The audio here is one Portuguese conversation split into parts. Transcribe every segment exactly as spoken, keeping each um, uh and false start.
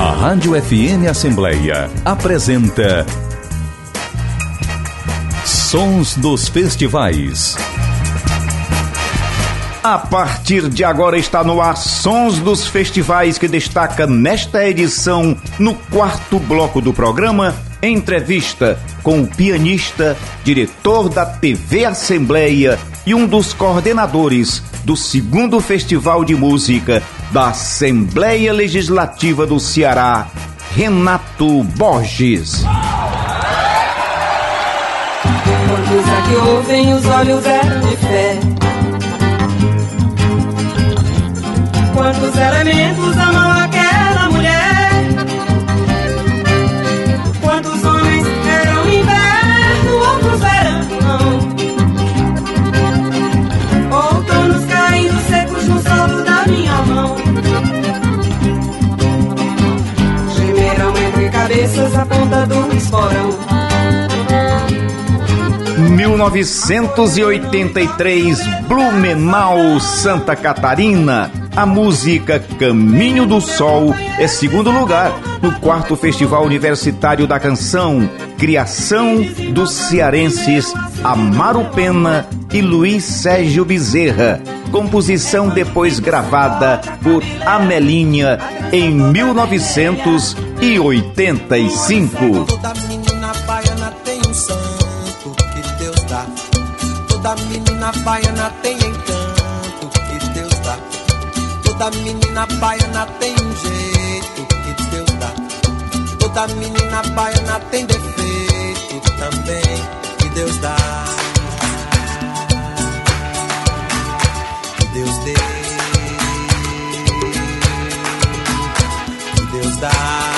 A Rádio F M Assembleia apresenta Sons dos Festivais. A partir de agora está no ar Sons dos Festivais, que destaca nesta edição, no quarto bloco do programa, entrevista com o pianista, diretor da T V Assembleia e um dos coordenadores do segundo Festival de Música da Assembleia Legislativa do Ceará, Renato Borges. Quantos é que ouvem, os olhos eram de fé? Quantos elementos amam aquela mulher? Quantos homens eram inverno, outros verão? Outonos caindo secos no solo da minha mão. Gemerão entre cabeças a ponta do esporão. mil novecentos e oitenta e três, Blumenau, Santa Catarina. A música Caminho do Sol é segundo lugar no quarto Festival Universitário da Canção, criação dos cearenses Amaro Pena e Luiz Sérgio Bezerra, composição depois gravada por Amelinha em mil novecentos e oitenta e cinco. Toda menina baiana tem um santo que Deus dá. Toda menina baiana tem encanto que Deus dá. Toda menina baiana tem um jeito que Deus dá. Toda menina baiana tem defeito também que Deus dá. Que Deus dê, que Deus dá.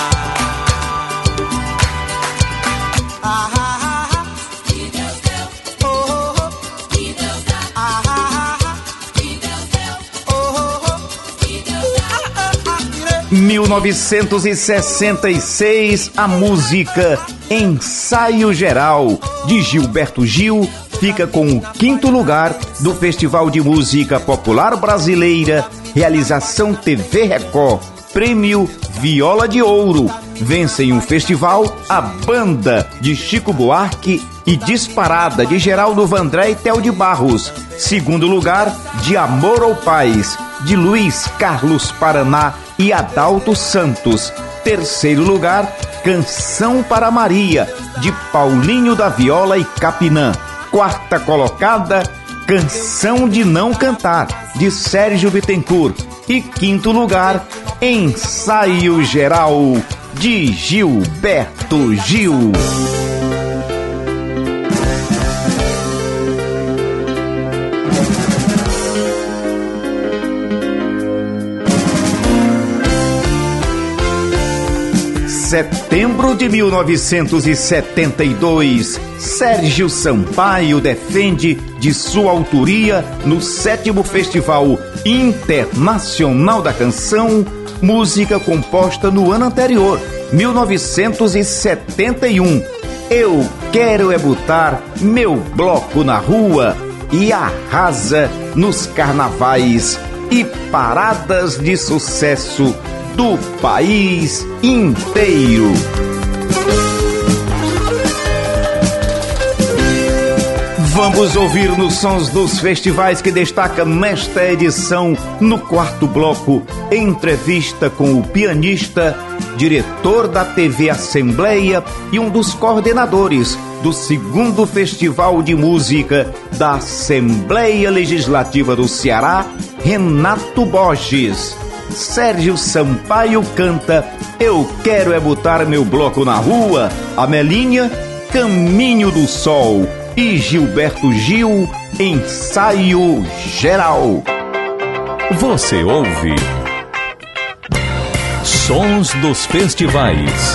Ah, ah, ah, que Deus deu. Oh, oh, oh. Que Deus dá. Ah, ah, ah, que Deus deu. Oh, oh, oh. Que Deus dá. Ah, ah, ah, mil novecentos e sessenta e seis, a música Ensaio Geral, de Gilberto Gil, fica com o quinto lugar do Festival de Música Popular Brasileira, realização T V Record, prêmio Viola de Ouro. Vencem o festival a banda de Chico Buarque e Disparada, de Geraldo Vandré e Theo de Barros. Segundo lugar, De Amor ou Paz, de Luiz Carlos Paraná e Adalto Santos. Terceiro lugar, Canção para Maria, de Paulinho da Viola e Capinã. Quarta colocada, Canção de Não Cantar, de Sérgio Bittencourt. E quinto lugar, Ensaio Geral, de Gilberto Gil. Setembro de mil novecentos e setenta e dois, Sérgio Sampaio defende de sua autoria no sétimo Festival Internacional da Canção, música composta no ano anterior, mil novecentos e setenta e um. Eu Quero É Botar Meu Bloco na Rua, e arrasa nos carnavais e paradas de sucesso do país inteiro. Vamos ouvir nos Sons dos Festivais, que destaca nesta edição, no quarto bloco, entrevista com o pianista, diretor da T V Assembleia e um dos coordenadores do segundo Festival de Música da Assembleia Legislativa do Ceará, Renato Borges. Sérgio Sampaio canta Eu Quero É Botar Meu Bloco na Rua, Amelinha, Caminho do Sol, e Gilberto Gil, Ensaio Geral. Você ouve Sons dos Festivais.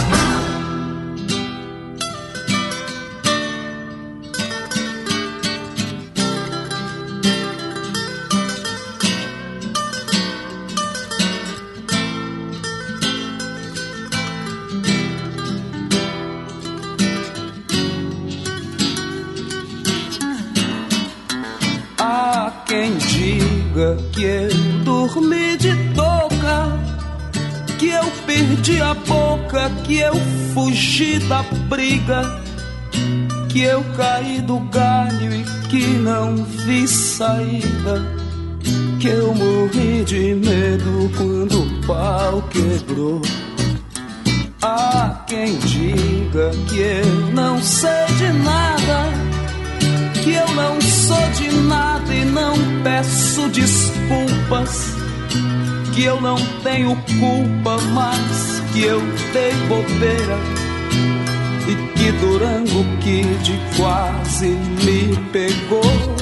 Quem diga que eu dormi de touca, que eu eu perdi a boca, que eu fugi da briga, que eu caí do galho e que não vi saída, que eu morri de medo quando o pau quebrou. Há quem diga que eu não sei de nada, que eu não sou de nada e não peço desculpas, que eu não tenho culpa, mas que eu dei bobeira e que Durango Kid quase me pegou.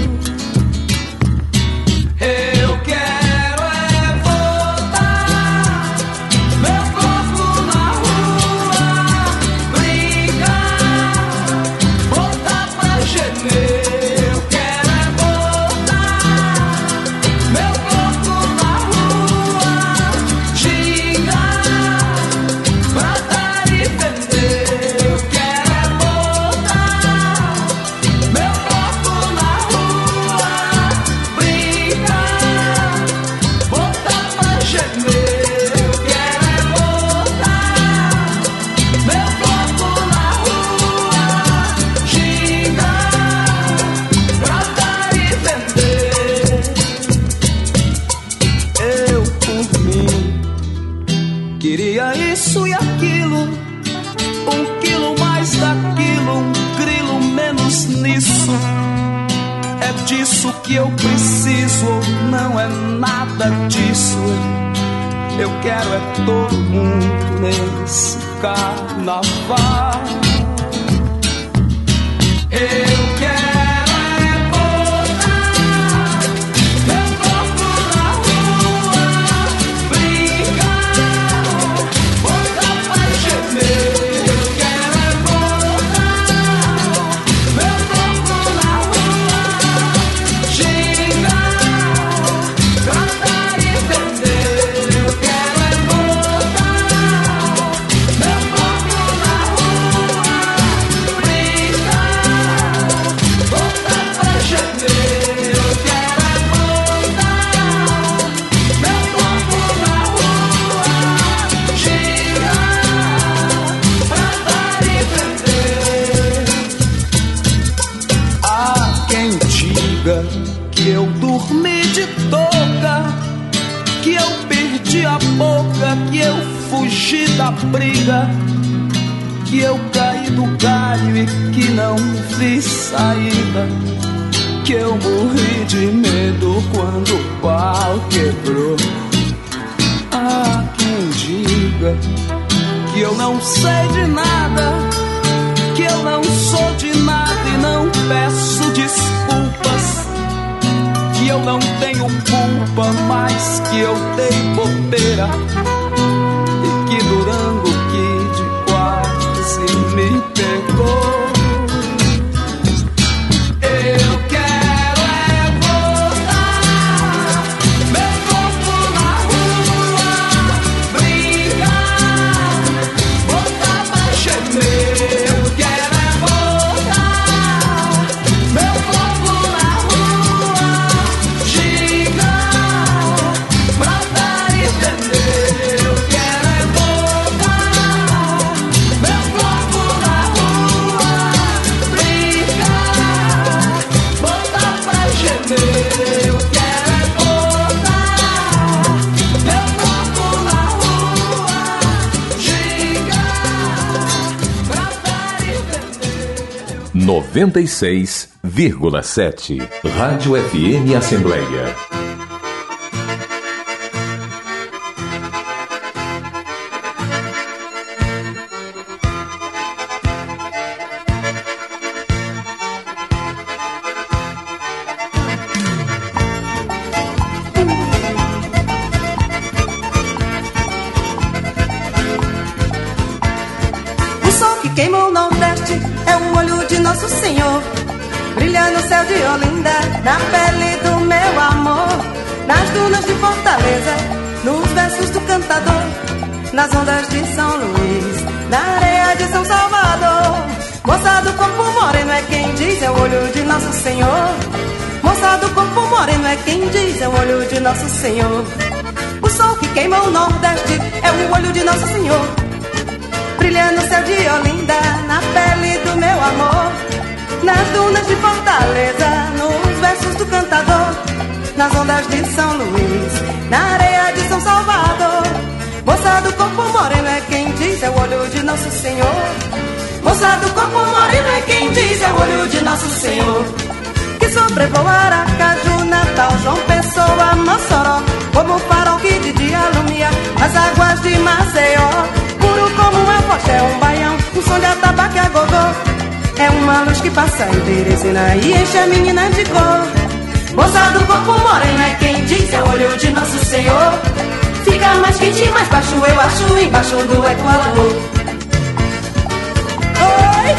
Eu quero é voltar, meu corpo na rua, brincar, voltar pra gemer. Eu quero é voltar, meu corpo na rua, gingar, pra dar e vender. Eu quero é voltar, meu corpo na rua, brincar, voltar pra gemer. Eu quero é voltar, meu corpo na rua, gingar, pra dar e vender. Eu, por mim, queria isso e aquilo, um quilo mais daquilo, um grilo menos nisso. É disso que eu preciso, ou não é nada disso. Eu quero é todo mundo nesse carnaval. Eu quero é voltar, meu corpo na rua, brincar, voltar pra gemer. Eu quero é voltar, meu corpo na rua, gingar, pra dar e vender. Eu quero é voltar, meu corpo na rua, brincar, voltar pra gemer. Eu quero é voltar, meu corpo na rua, gingar, pra dar e vender. Há quem diga que eu dormi de touca, que eu perdi a boca, que eu fugi da briga, que eu caí do galho e que não vi saída, que eu morri de medo quando o pau quebrou. Há quem diga que eu não sei de nada, que eu não sou de nada e não peço desculpas, que eu não tenho culpa, mas que eu dei bobeira e que Durango Kid quase me pegou. Eu quero é voltar, meu corpo na rua, brincar, voltar pra gemer. Eu quero é voltar, meu corpo na rua, gingar, pra dar e vender. Eu quero é voltar, meu corpo na rua, brincar, voltar pra gemer. Eu quero é voltar, meu corpo na rua, gingar, pra dar e vender. noventa e seis vírgula sete Rádio F M Assembleia. O sol que queima o Nordeste é o olho de Nosso Senhor, brilha no céu de Olinda, na pele do meu amor, nas dunas de Fortaleza, nos versos do cantador, nas ondas de São Luís, na areia de São Salvador. Moça do corpo moreno é quem diz, é o olho de Nosso Senhor. Moça do corpo moreno é quem diz, é o olho de Nosso Senhor. O sol sol que queima o Nordeste é o olho de Nosso Senhor. Brilha no céu de Olinda, na pele do meu amor. Nas dunas de Fortaleza, nos versos do cantador. Nas ondas de São Luís, na areia de São Salvador. Moça do corpo moreno é quem diz, é o olho de Nosso Senhor. Moça do corpo moreno é quem diz, é o olho de Nosso Senhor. Que sobrevoa Aracaju, Natal, João Pessoa, Mossoró. Como o farol que de dia alumia as águas de Maceió. Puro como um afoxé, um baião, um som de atabaque a gogô. É uma luz que passa em Teresina e enche a menina de cor. Moça do corpo moreno é quem diz, é o olho de Nosso Senhor. Fica mais quente, mais baixo, eu acho, embaixo do Equador. Oi!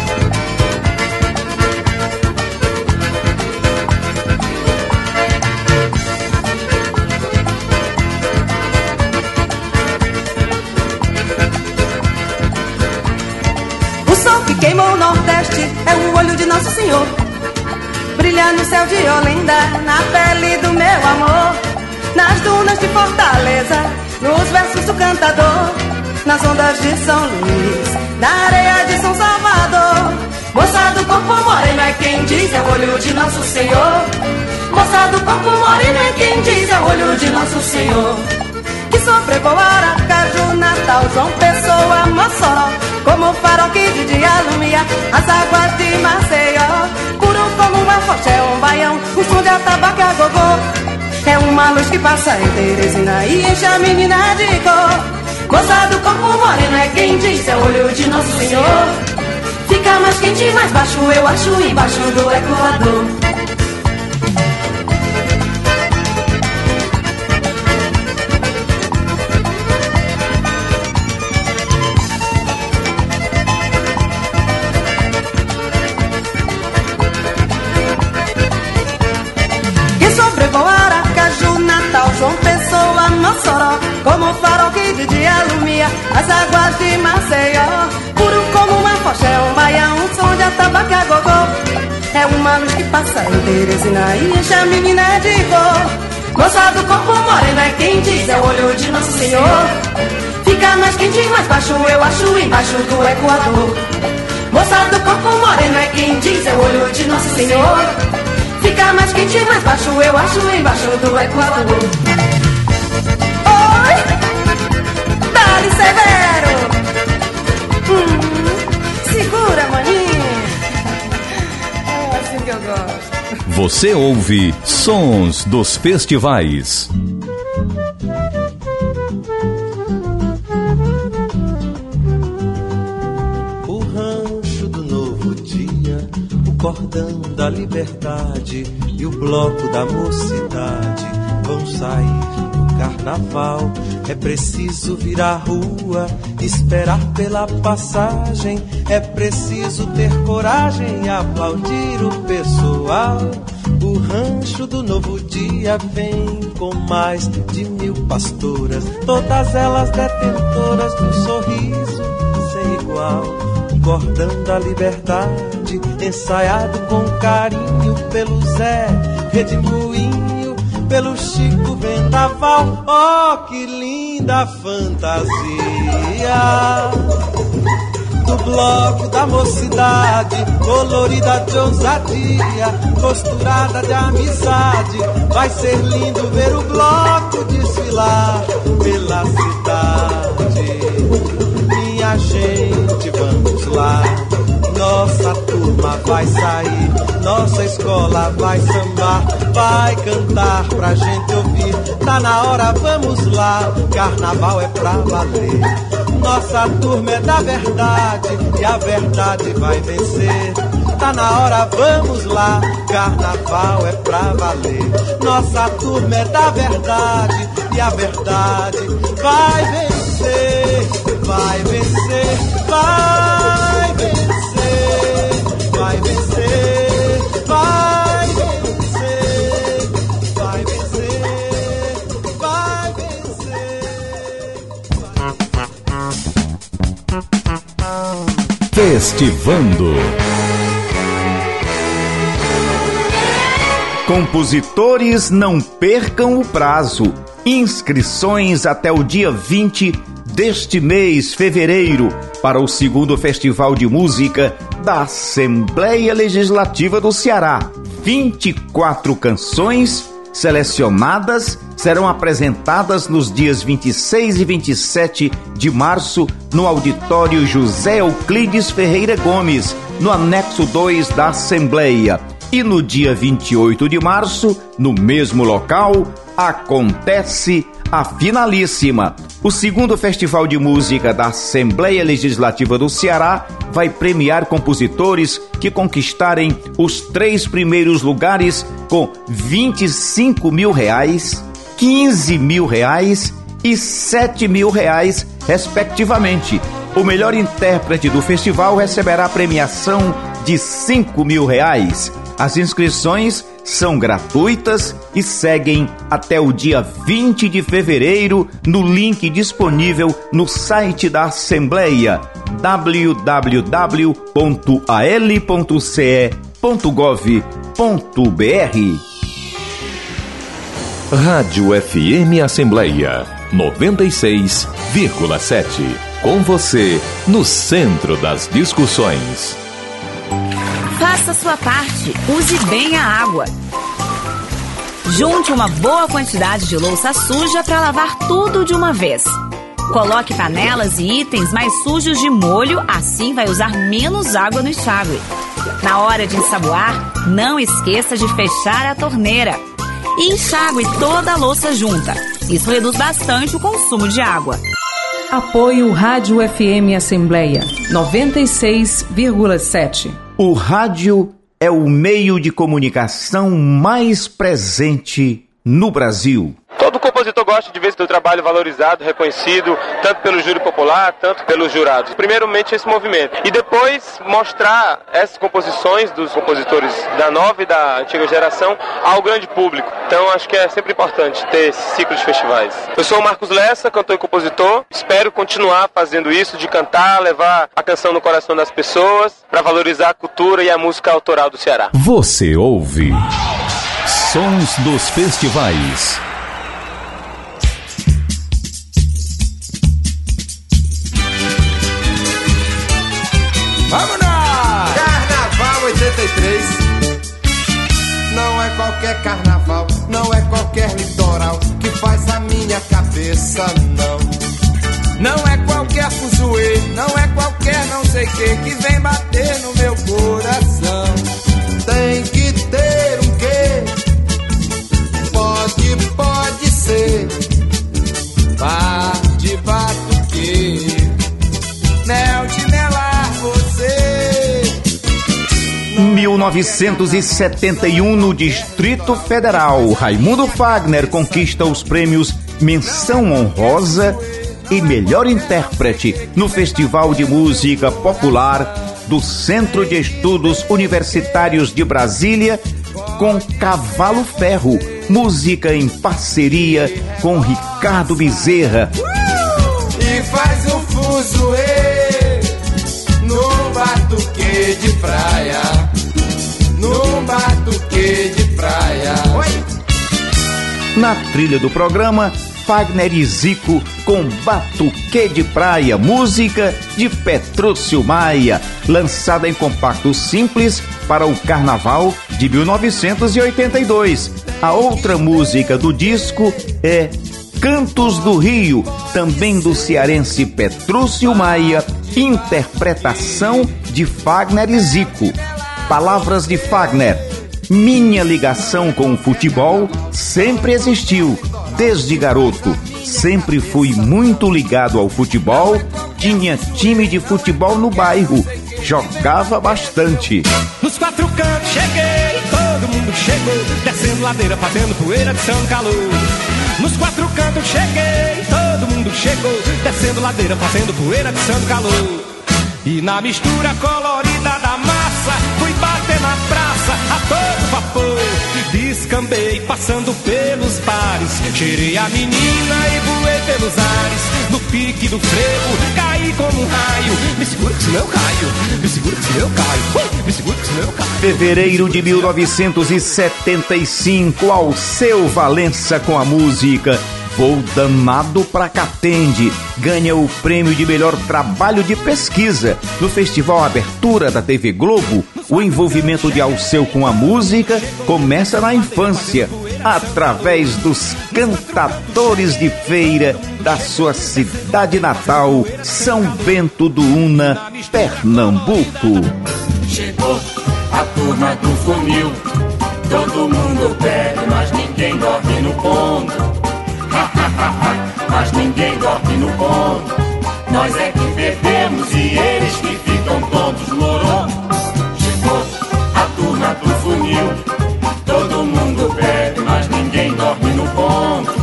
O sol que queima o Nordeste é o olho de Nosso Senhor. Brilha no céu de Olinda, na pele do meu amor. Nas dunas de Fortaleza, nos versos do cantador. Nas ondas de São Luís, na areia de São Salvador. Moça do corpo moreno é quem diz, é o olho de Nosso Senhor. Moça do corpo moreno é quem diz, é o olho de Nosso Senhor. Que sobrevoa Aracaju, Natal, João Pessoa, Mossoró. Como o farol que de dia alumia as águas de Maceió. Puro como um afoxé, um baião, um som de atabaque a gogô. É uma luz que passa em Teresina e enche a menina de cor. Moça do corpo moreno é quem diz, é o olho de Nosso Senhor. Fica mais quente, mais baixo, eu acho, embaixo do Equador. João Pessoa, Mossoró, como o farol que de dia alumia as águas de Maceió. Puro como uma foché, um baião, um som de atabaque a gogô. É uma luz que passa em Teresina e enche a menina de cor. Moça do corpo moreno é quem diz, é o olho de Nosso Senhor. Fica mais quente, mais baixo, eu acho, embaixo do Equador. Moça do corpo moreno é quem diz, é o olho de Nosso Senhor. Fica mais quente, mais baixo, eu acho, embaixo do Equador. Oi! Dali Severo! Hum, segura, maninha! É assim que eu gosto. Você ouve Sons dos Festivais. O rancho do novo dia, o cordão da liberdade e o bloco da mocidade vão sair no carnaval. É preciso vir à rua, esperar pela passagem. É preciso ter coragem e aplaudir o pessoal. O rancho do novo dia vem com mais de mil pastoras, todas elas detentoras de um sorriso sem igual. O cordão da liberdade, ensaiado com carinho pelo Zé Redemoinho, pelo Chico Vendaval. Oh, que linda fantasia! Do bloco da mocidade, colorida de ousadia, costurada de amizade. Vai ser lindo ver o bloco desfilar pela cidade. Minha gente, vamos lá. Nossa turma vai sair, nossa escola vai sambar, vai cantar pra gente ouvir. Tá na hora, vamos lá, carnaval é pra valer. Nossa turma é da verdade e a verdade vai vencer. Tá na hora, vamos lá, carnaval é pra valer. Nossa turma é da verdade e a verdade vai vencer, vai vencer, vai vencer. Vai vencer, vai vencer, vai vencer, vai vencer. Festivando. Compositores, não percam o prazo. Inscrições até o dia vinte deste mês, fevereiro, para o segundo Festival de Música da Assembleia Legislativa do Ceará. vinte e quatro canções selecionadas serão apresentadas nos dias vinte e seis e vinte e sete de março no auditório José Euclides Ferreira Gomes, no anexo dois da Assembleia. E no dia vinte e oito de março, no mesmo local, acontece a finalíssima. O segundo Festival de Música da Assembleia Legislativa do Ceará vai premiar compositores que conquistarem os três primeiros lugares com vinte e cinco mil reais, quinze mil reais e sete mil reais, respectivamente. O melhor intérprete do festival receberá a premiação de cinco mil reais. As inscrições são gratuitas e seguem até o dia vinte de fevereiro no link disponível no site da Assembleia w w w ponto a l ponto c e ponto gov ponto b r. Rádio F M Assembleia noventa e seis vírgula sete. Com você no centro das discussões. Faça sua parte, use bem a água. Junte uma boa quantidade de louça suja para lavar tudo de uma vez. Coloque panelas e itens mais sujos de molho, assim vai usar menos água no enxágue. Na hora de ensaboar, não esqueça de fechar a torneira. E enxágue toda a louça junta. Isso reduz bastante o consumo de água. Apoio Rádio F M Assembleia noventa e seis vírgula sete. O rádio é o meio de comunicação mais presente no Brasil. Todo compositor gosta de ver seu trabalho valorizado, reconhecido, tanto pelo júri popular, tanto pelos jurados. Primeiramente esse movimento. E depois mostrar essas composições dos compositores da nova e da antiga geração ao grande público. Então acho que é sempre importante ter esse ciclo de festivais. Eu sou o Marcos Lessa, cantor e compositor. Espero continuar fazendo isso, de cantar, levar a canção no coração das pessoas, para valorizar a cultura e a música autoral do Ceará. Você ouve Sons dos Festivais. Vamos lá! Carnaval oitenta e três. Não é qualquer carnaval, não é qualquer litoral que faz a minha cabeça, não. Não é qualquer fuzuê, não é qualquer não sei que que vem bater no meu coração. Tem que ter um quê? Pode, pode ser. Bar de batuque, mel de melar você. mil novecentos e setenta e um, no Distrito Federal, Raimundo Fagner conquista os prêmios Menção Honrosa e Melhor Intérprete no Festival de Música Popular do Centro de Estudos Universitários de Brasília, com Cavalo Ferro, música em parceria com Ricardo Bezerra. E faz um fuzuê no batuque de praia, no batuque de praia. Oi. Na trilha do programa, Fagner e Zico com Batuque de Praia, música de Petrúcio Maia, lançada em compacto simples para o Carnaval de mil novecentos e oitenta e dois. A outra música do disco é Cantos do Rio, também do cearense Petrúcio Maia, interpretação de Fagner e Zico. Palavras de Fagner: minha ligação com o futebol sempre existiu. Desde garoto, sempre fui muito ligado ao futebol, tinha time de futebol no bairro, jogava bastante. Nos quatro cantos cheguei, todo mundo chegou, descendo ladeira, fazendo poeira de São Calor. Nos quatro cantos cheguei, todo mundo chegou, descendo ladeira, fazendo poeira de São Calor. E na mistura colorida da massa, fui bater na praça a todo vapor. Descambei passando pelos bares, cheirei a menina e voei pelos ares. No pique do frevo, caí como um raio. Me segura que senão eu caio, me segura que senão eu caio, uh, me segura que senão eu caio. Fevereiro de mil novecentos e setenta e cinco, Alceu Valença com a música Voo Danado pra Catende ganha o prêmio de melhor trabalho de pesquisa no Festival Abertura da T V Globo. O envolvimento de Alceu com a música começa na infância, através dos cantadores de feira da sua cidade natal, São Bento do Una, Pernambuco. Chegou a turma do funil, todo mundo bebe, mas ninguém dorme no ponto. Mas ninguém dorme no ponto. Nós é que bebemos e eles que ficam todos morongos. Chegou a turma do funil, todo mundo bebe, mas ninguém dorme no ponto.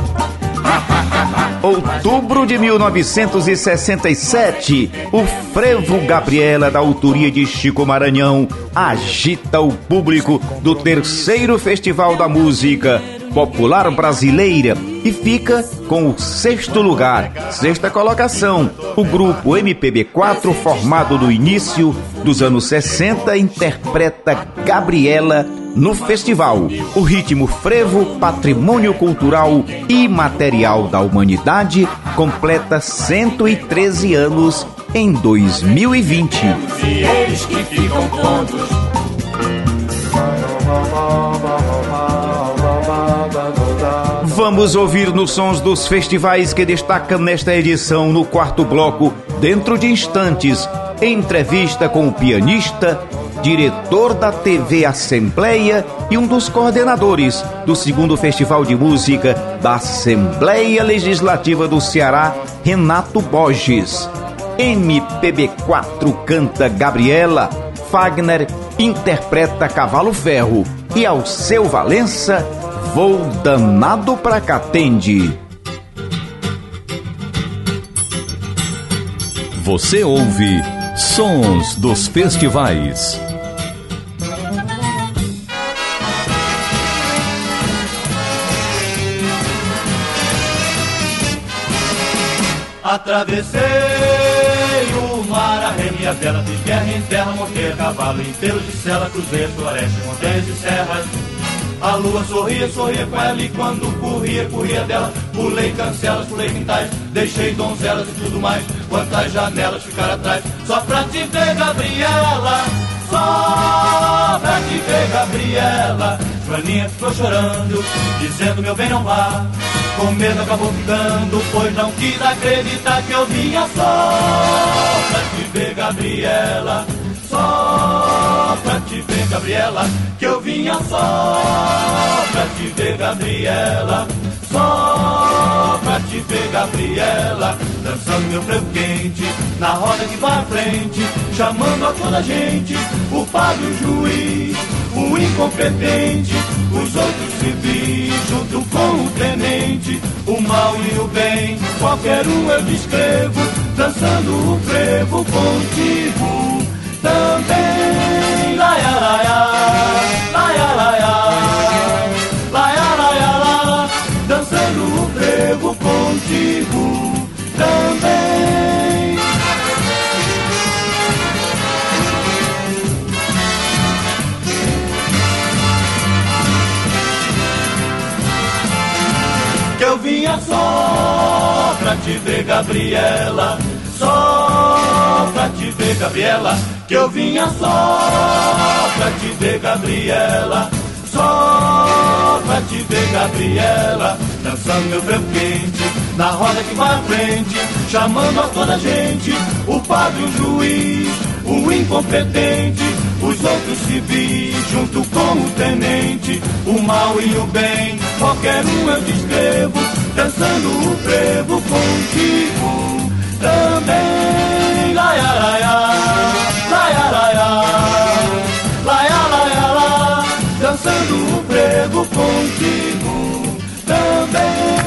Outubro de mil novecentos e sessenta e sete, o Frevo Gabriela, da autoria de Chico Maranhão, agita o público do terceiro Festival da Música Popular Brasileira e fica com o sexto lugar, sexta colocação. O grupo M P B quatro, formado no início dos anos sessenta, interpreta Gabriela no festival. O ritmo frevo, patrimônio cultural imaterial da humanidade, completa cento e treze anos em dois mil e vinte. E eles que ficam tontos. Vamos ouvir nos sons dos festivais que destacam nesta edição. No quarto bloco, dentro de instantes, entrevista com o pianista, diretor da T V Assembleia e um dos coordenadores do segundo Festival de Música da Assembleia Legislativa do Ceará, Renato Borges. M P B quatro canta Gabriela, Fagner interpreta Cavalo Ferro e Alceu Valença, Voo Danado pra Catende. Você ouve Sons dos Festivais. Atravessei o mar, arremei a vela, de guerra em terra, montei a cavalo, inteiro de sela, cruzei as florestas, montanhas e serras. A lua sorria, sorria com ela, e quando corria, corria dela. Pulei cancelas, pulei quintais, deixei donzelas e tudo mais. Quantas janelas ficaram atrás, só pra te ver, Gabriela. Só pra te ver, Gabriela. Joaninha ficou chorando, dizendo meu bem não vá. Com medo acabou ficando, pois não quis acreditar que eu vinha só pra te ver, Gabriela. Só pra te ver, Gabriela, que eu vinha só pra te ver, Gabriela. Só pra te ver, Gabriela. Dançando meu frevo quente, na roda que vai à frente, chamando a toda a gente, o padre, o juiz, o incompetente, os outros civis, junto com o tenente, o mal e o bem, qualquer um eu descrevo, dançando o frevo contigo também. Laia, laia, laia, laia, laia, laia, laia, dançando o frevo contigo também. Que eu vinha só pra te ver, Gabriela. Só pra te ver, Gabriela. Que eu vinha só pra te ver, Gabriela. Só pra te ver, Gabriela. Dançando meu frevo quente, na roda que vai à frente, chamando a toda a gente, o padre, o juiz, o incompetente, os outros civis, junto com o tenente, o mal e o bem, qualquer um eu descrevo, dançando o frevo contigo também. Laia, laia, laia, laia, laia, laia, laia, dançando o frevo contigo também.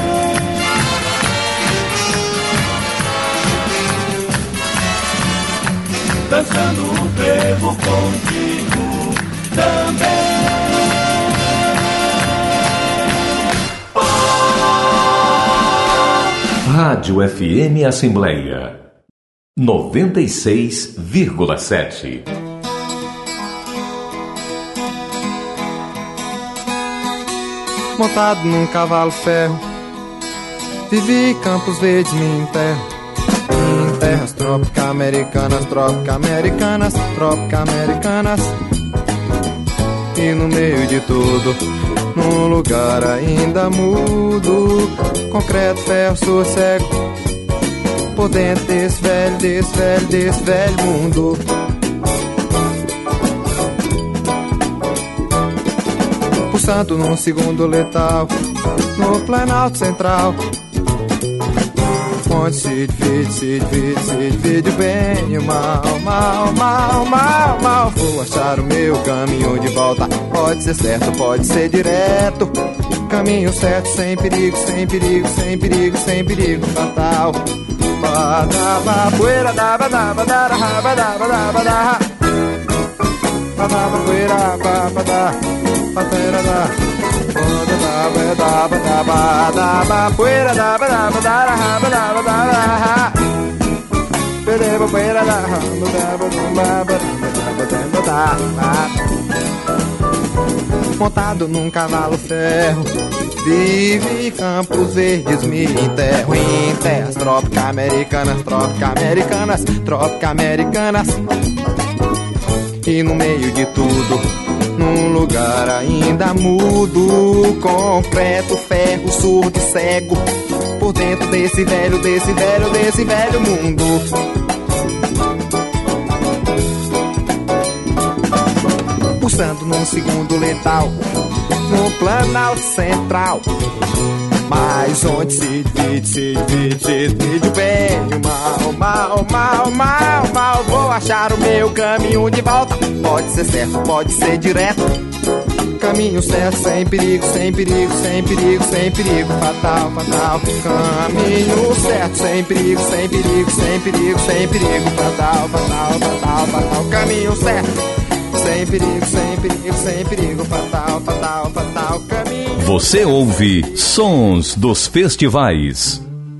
Dançando o frevo contigo também. Rádio F M Assembleia noventa e seis vírgula sete. Montado num cavalo ferro, Vivi em Campos Verdes, minha terra, em terras trópicas americanas, trópicas americanas, trópicas americanas. E no meio de tudo, num lugar ainda mudo, concreto, ferro, sou cego, por dentro desse velho, desse velho, desse velho mundo. Pulsando num segundo letal, no Planalto Central, onde se divide, se divide, se divide o bem e o mal, mal, mal, mal, mal. Vou achar o meu caminho de volta, pode ser certo, pode ser direto. Caminho certo, sem perigo, sem perigo, sem perigo, sem perigo fatal. Badaba, poeira, daba, daba, dara, raba, daba, daba, dara. Badaba, poeira, babada, pateira, da. Badaba, daba, daba, daba, poeira, daba, daba, dara, raba, daba, dara. Bedeba, poeira, da, raba, daba, daba, daba, daba, daba. Montado num cavalo ferro, vive em Campos Verdes, me enterro em terras trópicas americanas, trópicas americanas, trópicas americanas. E no meio de tudo, num lugar ainda mudo, concreto, ferro, surdo e cego, por dentro desse velho, desse velho, desse velho mundo. Pulsando num segundo letal, no Planalto Central, mas onde se divide, se divide, se divide o bem e o mal, mal, mal, mal, mal. Vou achar o meu caminho de volta, pode ser certo, pode ser direto. Caminho certo, sem perigo, sem perigo, sem perigo, sem perigo, fatal, fatal. Caminho certo, sem perigo, sem perigo, sem perigo, sem perigo, fatal, fatal, fatal, fatal. Caminho certo, sem perigo, sem perigo, sem perigo, fatal, fatal, fatal, caminho. Você ouve Sons dos Festivais.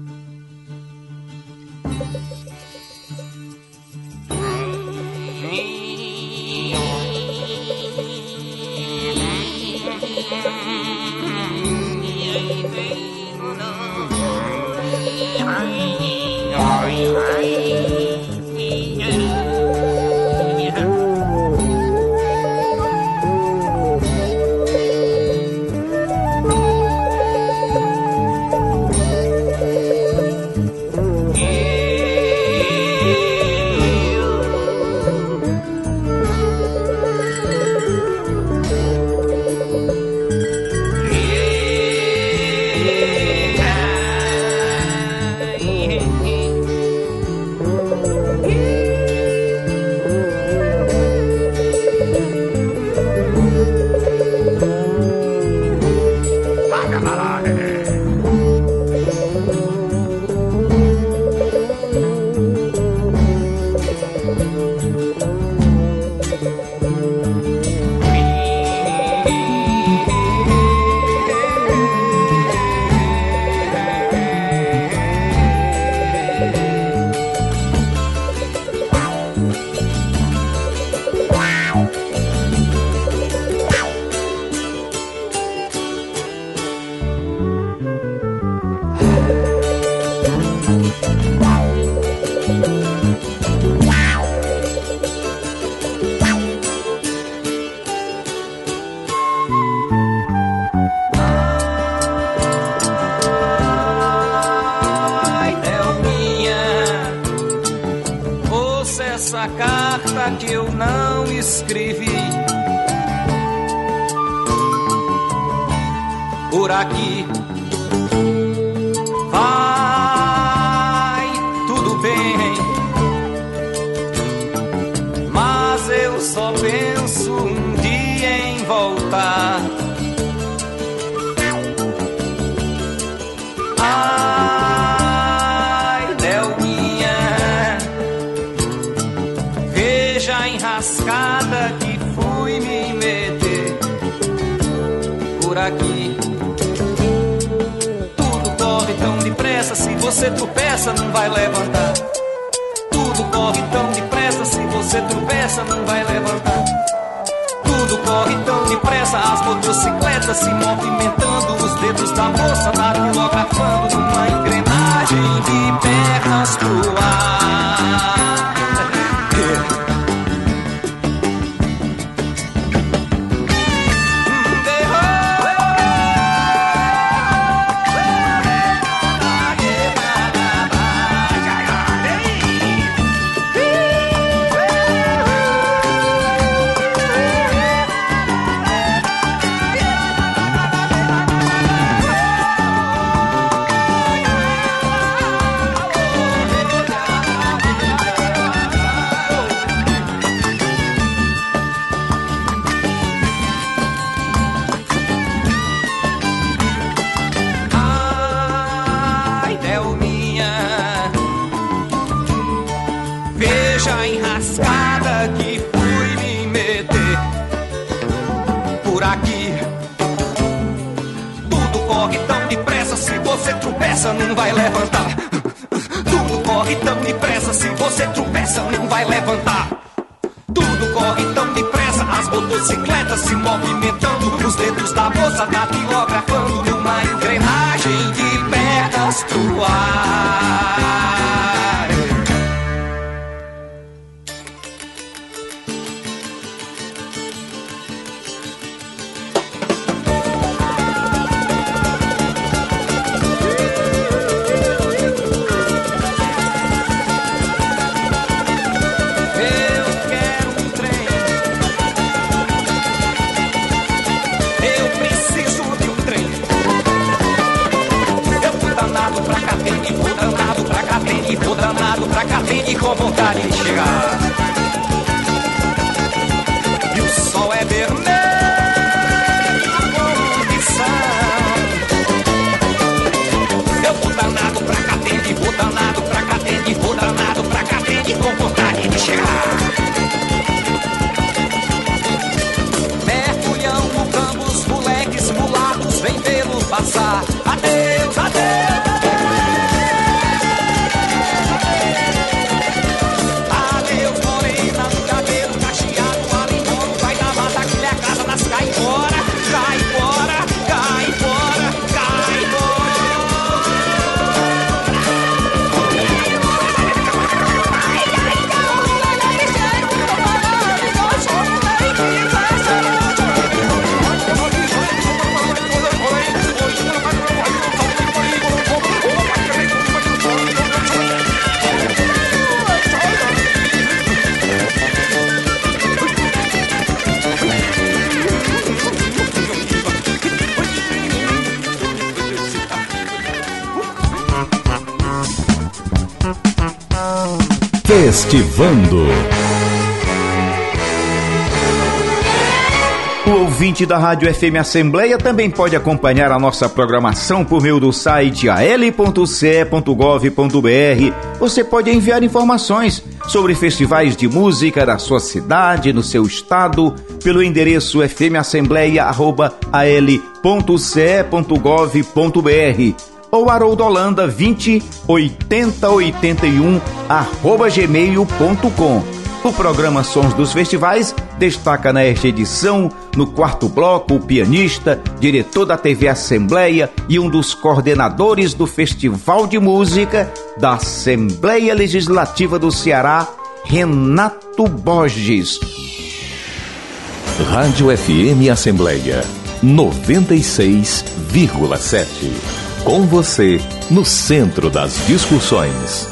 Essa carta que eu não escrevi, por aqui vai tudo bem, mas eu só penso um dia em voltar. Ai, Delminha, veja a enrascada que fui me meter por aqui. Tudo corre tão depressa, se você tropeça não vai levantar. Tudo corre tão depressa, se você tropeça não vai levantar. Tudo corre tão depressa, as motocicletas se movimentando, os dedos da moça datilografando numa engrenagem de pernas pro ar. Não vai levantar. Tudo corre tão depressa, se você tropeça não vai levantar. Tudo corre tão depressa, as motocicletas se movimentando, os dedos da moça datilografando numa engrenagem de pernas pro ar. E com vontade de chegar. E o sol é vermelho como missão. Eu vou danado pra Catende, vou danado pra Catende, vou danado pra Catende com vontade de chegar. Mergulhão no campo, os moleques mulatos vem vê-lo passar. Adeus, adeus. Festivando. O ouvinte da Rádio F M Assembleia também pode acompanhar a nossa programação por meio do site a l ponto c e ponto gov ponto b r. Você pode enviar informações sobre festivais de música da sua cidade, no seu estado, pelo endereço f m assembleia arroba a l ponto c e ponto gov ponto b r ou Haroldo Holanda vinte oitenta oitenta e um arroba gmail ponto com. O programa Sons dos Festivais destaca nesta edição, no quarto bloco, o pianista, diretor da T V Assembleia e um dos coordenadores do Festival de Música da Assembleia Legislativa do Ceará, Renato Borges. Rádio F M Assembleia noventa e seis vírgula sete. Com você, no centro das discussões.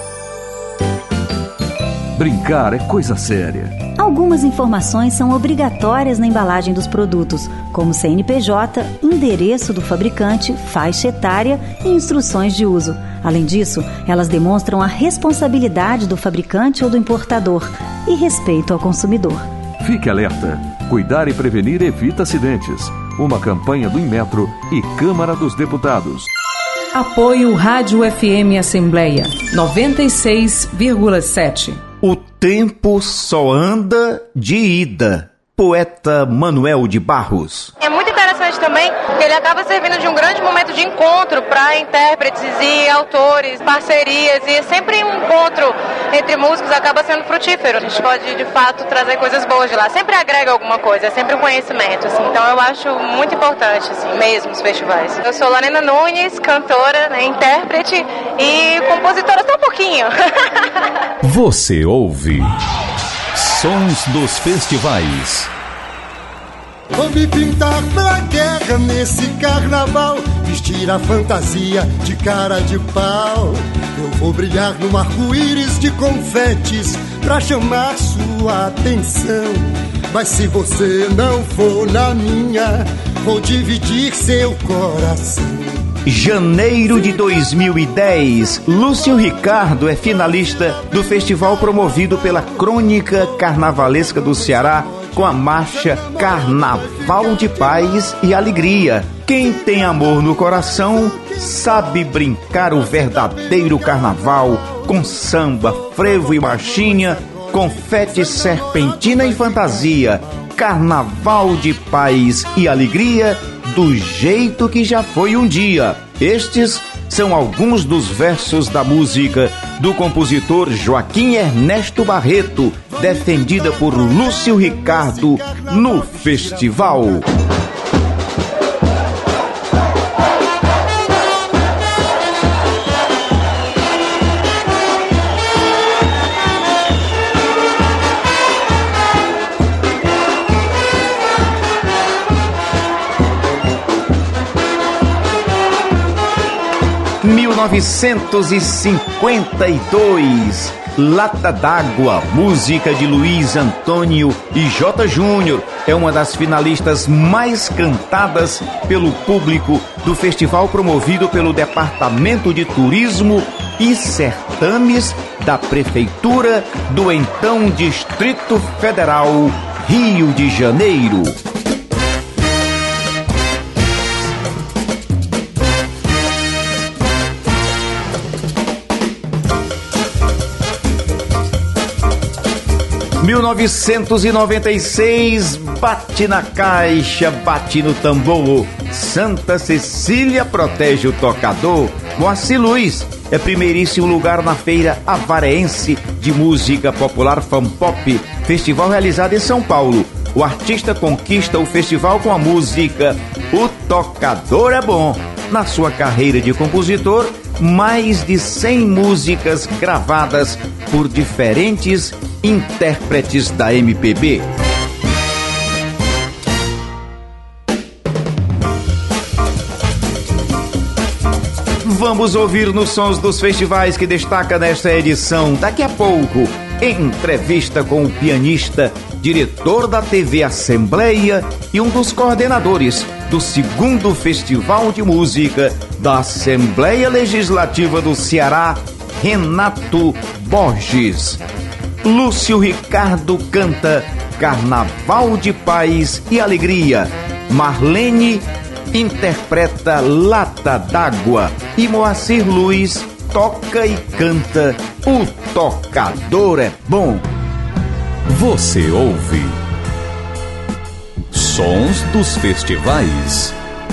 Brincar é coisa séria. Algumas informações são obrigatórias na embalagem dos produtos, como C N P J, endereço do fabricante, faixa etária e instruções de uso. Além disso, elas demonstram a responsabilidade do fabricante ou do importador e respeito ao consumidor. Fique alerta. Cuidar e prevenir evita acidentes. Uma campanha do Inmetro e Câmara dos Deputados. Apoio Rádio F M Assembleia noventa e seis vírgula sete. O tempo só anda de ida. Poeta Manuel de Barros. É muito interessante também que ele acaba servindo de um grande momento de encontro para intérpretes e autores, parcerias, e é sempre um encontro entre músicos acaba sendo frutífero. A gente pode, de fato, trazer coisas boas de lá. Sempre agrega alguma coisa, é sempre um conhecimento, assim. Então eu acho muito importante, assim, mesmo os festivais. Eu sou Lorena Nunes, cantora, né, intérprete e compositora só um pouquinho. Você ouve Sons dos Festivais. Vou me pintar pra guerra nesse carnaval, vestir a fantasia de cara de pau. Eu vou brilhar no arco-íris de confetes pra chamar sua atenção. Mas se você não for na minha, vou dividir seu coração. Janeiro de dois mil e dez, Lúcio Ricardo é finalista do festival promovido pela Crônica Carnavalesca do Ceará, com a marcha Carnaval de Paz e Alegria. Quem tem amor no coração sabe brincar o verdadeiro carnaval, com samba, frevo e marchinha, confete, serpentina e fantasia. Carnaval de Paz e Alegria, do jeito que já foi um dia. Estes são alguns dos versos da música do compositor Joaquim Ernesto Barreto, defendida por Lúcio Ricardo no festival. mil novecentos e cinquenta e dois, Lata d'Água, música de Luiz Antônio e J. Júnior, é uma das finalistas mais cantadas pelo público do festival promovido pelo Departamento de Turismo e Certames da Prefeitura do então Distrito Federal, Rio de Janeiro. mil novecentos e noventa e seis, bate na caixa, bate no tambor. Santa Cecília protege o tocador. Moacir Luiz é primeiríssimo lugar na Feira Avareense de Música Popular Fanpop, festival realizado em São Paulo. O artista conquista o festival com a música O Tocador é Bom. Na sua carreira de compositor, mais de cem músicas gravadas por diferentes intérpretes da M P B. Vamos ouvir nos Sons dos Festivais que destaca nesta edição. Daqui a pouco, entrevista com o pianista, diretor da T V Assembleia e um dos coordenadores do segundo Festival de Música da Assembleia Legislativa do Ceará, Renato Borges. Lúcio Ricardo canta Carnaval de Paz e Alegria. Marlene interpreta Lata d'Água. E Moacir Luiz toca e canta O Tocador é Bom. Você ouve Sons dos Festivais.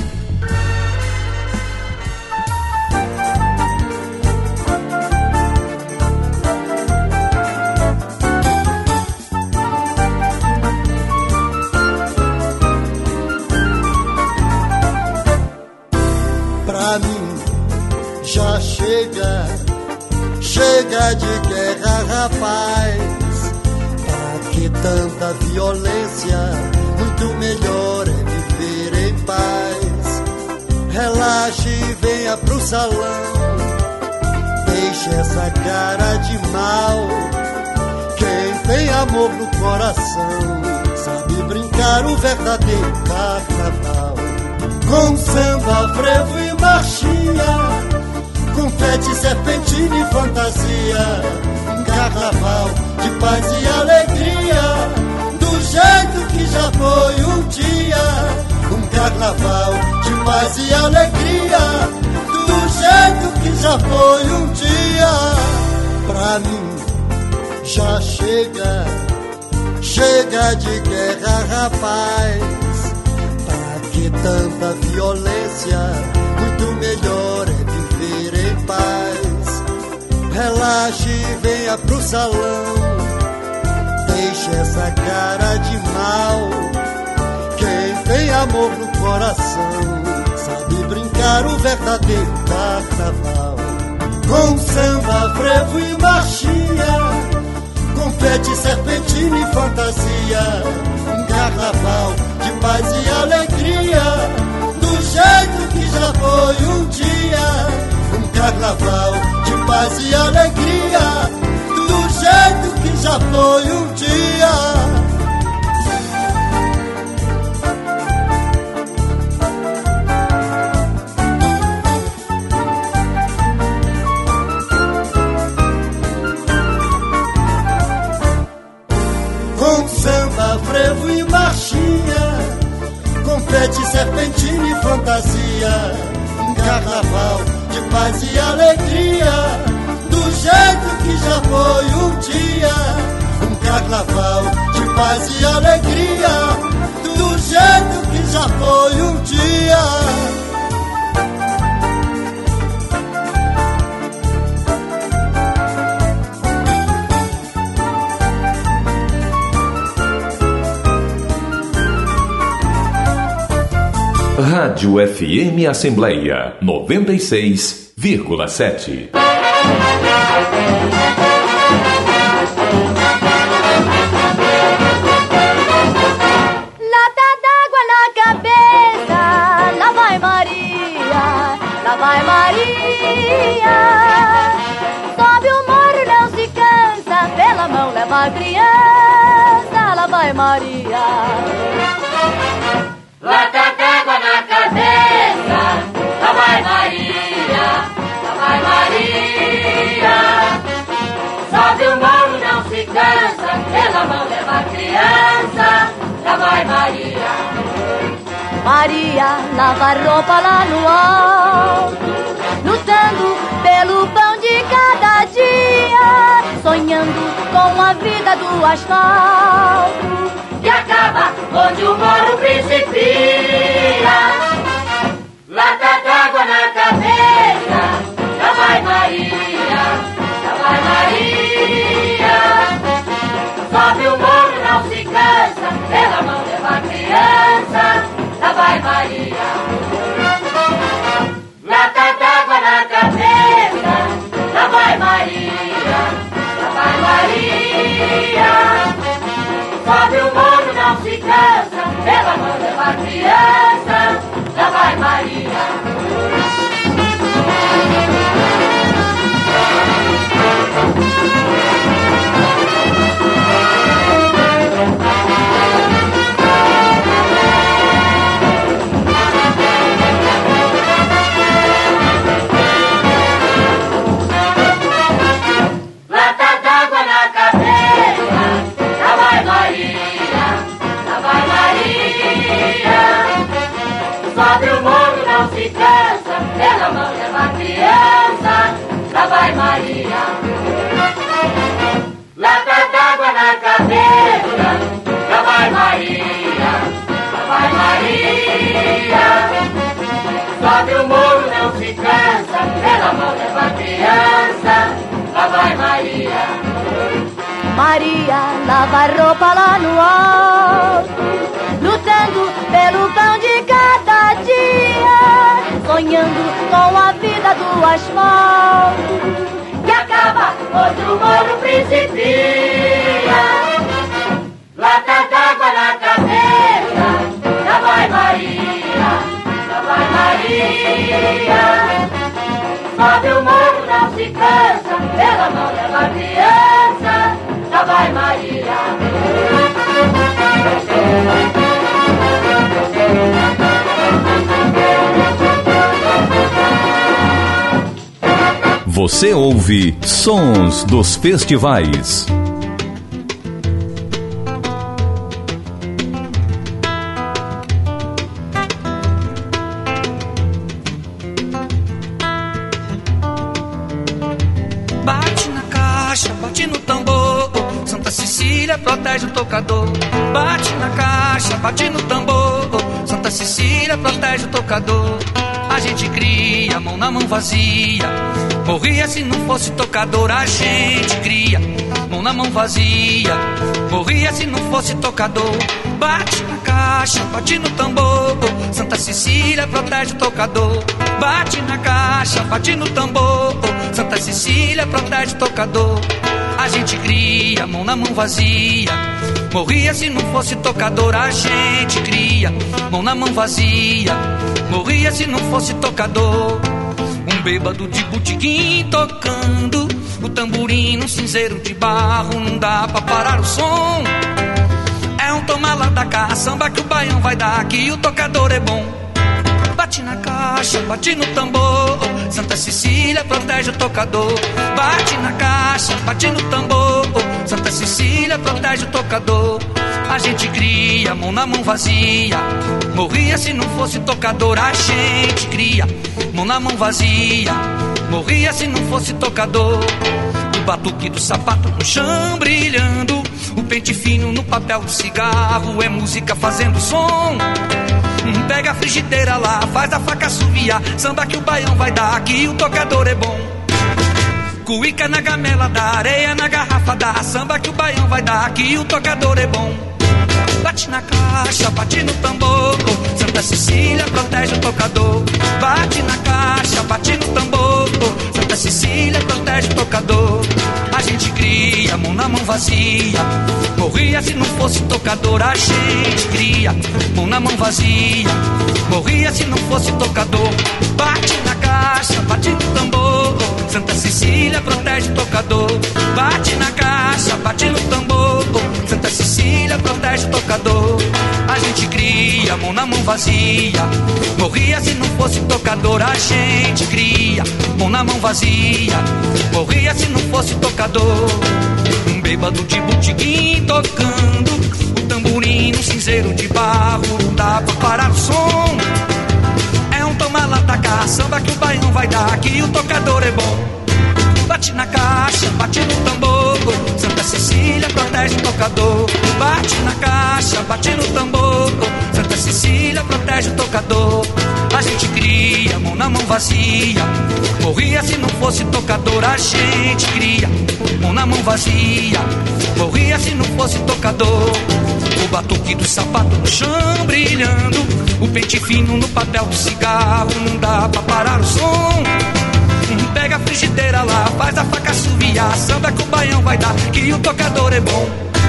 Pra mim já chega, chega de guerra, rapaz. Pra que tanta violência? Muito melhor é viver em paz. Relaxe e venha pro salão, deixe essa cara de mal. Quem tem amor no coração sabe brincar o verdadeiro carnaval. Com samba, frevo e marchinha, confete, serpentina e fantasia. Um carnaval de paz e alegria, do jeito que já foi um dia. Um carnaval de paz e alegria, do jeito que já foi um dia. Pra mim já chega, chega de guerra, rapaz. Pra que tanta violência? Muito melhor é viver em paz. Relaxe e venha pro salão, deixe essa cara de mal. Quem tem amor no coração sabe brincar o verdadeiro carnaval. Com samba, frevo e marchinha, confete, serpentina e fantasia. Um carnaval de paz e alegria, do jeito que já foi um dia. Um carnaval de paz e alegria, do jeito que já foi um dia. Com samba, frevo e marchinha, confete, serpentina e fantasia. Um carnaval de paz e alegria, do jeito que já foi um dia. Um carnaval de paz e alegria, do jeito que já foi um dia. Rádio F M Assembleia noventa e seis vírgula sete. Lata d'água na cabeça, lá vai Maria, lá vai Maria. Sobe o morro, não se cansa, pela mão leva a criança, lá vai Maria. Lata d'água na cabeça, lá vai Maria, lá vai Maria. Sobe o morro, não se cansa, pela mão leva a criança, lá vai Maria. Maria lava roupa lá no alto, lutando pelo pão de cada dia, sonhando com a vida do asfalto, e acaba onde o morro principia. Lata d'água na cabeça, lá vai Maria, lá vai Maria. Sobe o morro, não se cansa, pela mão leva a criança, lá vai Maria. Lata d'água na cabeça, lá vai Maria, lá vai Maria. Sobe o morro, não se cansa, pela mão leva a criança, lá vai Maria. Lata d'água na cabeça, lá vai Maria, lá vai Maria. Sobe o morro, não se cansa, pela mão leva a criança, lá vai Maria. Lata d'água na cabeça, lá vai Maria, lá vai Maria. Sobe o morro, não se cansa, pela mão leva a criança, lá vai Maria. Maria lava roupa lá no alto, lutando pelo pão de cada dia, sonhando com a vida do asfalto, que acaba onde o morro principia. Lata d'água na cabeça, lá vai Maria, lá vai Maria. Sobe o morro, não se cansa, pela mão leva a criança, lá vai Maria. Você ouve Sons dos Festivais. Bate na caixa, bate no tambor, Santa Cecília protege o tocador. Bate na caixa, bate no tambor, Santa Cecília protege o tocador. A gente cria, mão na mão vazia, morria se não fosse tocador. A gente cria, mão na mão vazia, morria se não fosse tocador. Bate na caixa, bate no tambor, Santa Cecília protege o tocador. Bate na caixa, bate no tambor, Santa Cecília protege o tocador. A gente cria, mão na mão vazia, morria se não fosse tocador. A gente cria, mão na mão vazia, morria se não fosse tocador. Um bêbado de botequim tocando o tamborim num cinzeiro de barro, não dá pra parar o som. É um toma lá da cá, samba que o baião vai dar, que o tocador é bom. Bate na caixa, bate no tambor, Santa Cecília protege o tocador. Bate na caixa, bate no tambor, Santa Cecília protege o tocador. A gente cria, mão na mão vazia, morria se não fosse tocador. A gente cria, mão na mão vazia, morria se não fosse tocador. O batuque do sapato no chão brilhando, o pente fino no papel do cigarro, é música fazendo som. Pega a frigideira lá, faz a faca assoviar, samba que o baião vai dar, que o tocador é bom. Cuíca na gamela da areia, na garrafa da samba que o baião vai dar, que o tocador é bom. Bate na caixa, bate no tambor, Santa Cecília protege o tocador. Bate na caixa, bate no tambor, Santa Cecília protege o tocador. A gente cria, mão na mão vazia, morria se não fosse tocador. A gente cria, mão na mão vazia, morria se não fosse tocador. Bate na caixa, bate no tambor, Santa Cecília protege o tocador. Bate na caixa, bate no tambor, Santa Cecília protege o tocador. A gente cria, mão na mão vazia, morria se não fosse tocador. A gente cria, mão na mão vazia, morria se não fosse tocador. Um bêbado de botequim tocando o tamborim no cinzeiro de barro, não dá pra parar o som. É um toma lá da cá, samba que o baião vai dar, que o tocador é bom. Bate na caixa, bate no tambor, Santa Cecília protege o tocador. Bate na caixa, bate no tambor, Santa Cecília protege o tocador. A gente cria, mão na mão vazia, morria se não fosse tocador. A gente cria, mão na mão vazia, morria se não fosse tocador. O batuque do sapato no chão brilhando, o pente fino no papel do cigarro, não dá pra parar o som. Pega a frigideira lá, faz a faca assoviar, samba que o baião vai dar, que o tocador é bom.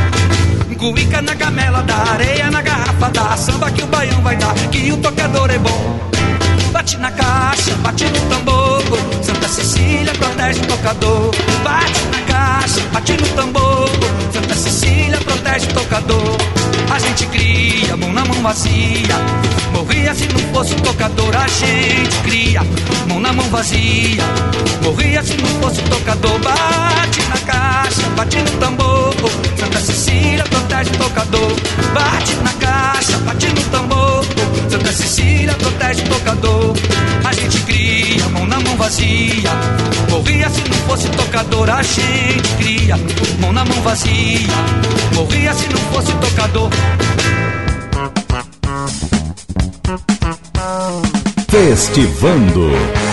Cuíca na gamela da areia, na garrafa da samba que o baião vai dar, que o tocador é bom. Bate na caixa, bate no tambor, Santa Cecília protege o tocador. Bate na caixa, bate no tambor, Santa Cecília protege o tocador. A gente cria, mão na mão vazia, morria se não fosse tocador. A gente cria, mão na mão vazia, morria se não fosse tocador. Bate na caixa, bate no tambor, Santa Cecília protege o tocador. Bate na caixa, bate no tambor, Santa Cecília protege o tocador. A gente cria, mão na mão vazia, morria se não fosse tocador. A gente cria, mão na mão vazia, morria se não fosse tocador. Festivando.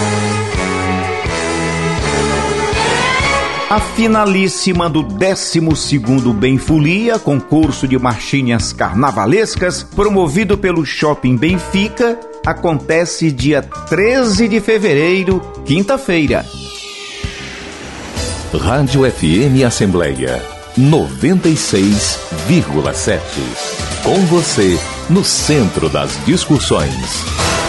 A finalíssima do décimo segundo Benfolia, concurso de marchinhas carnavalescas, promovido pelo Shopping Benfica, acontece dia treze de fevereiro, quinta-feira. Rádio F M Assembleia noventa e seis vírgula sete. Com você, no centro das discussões.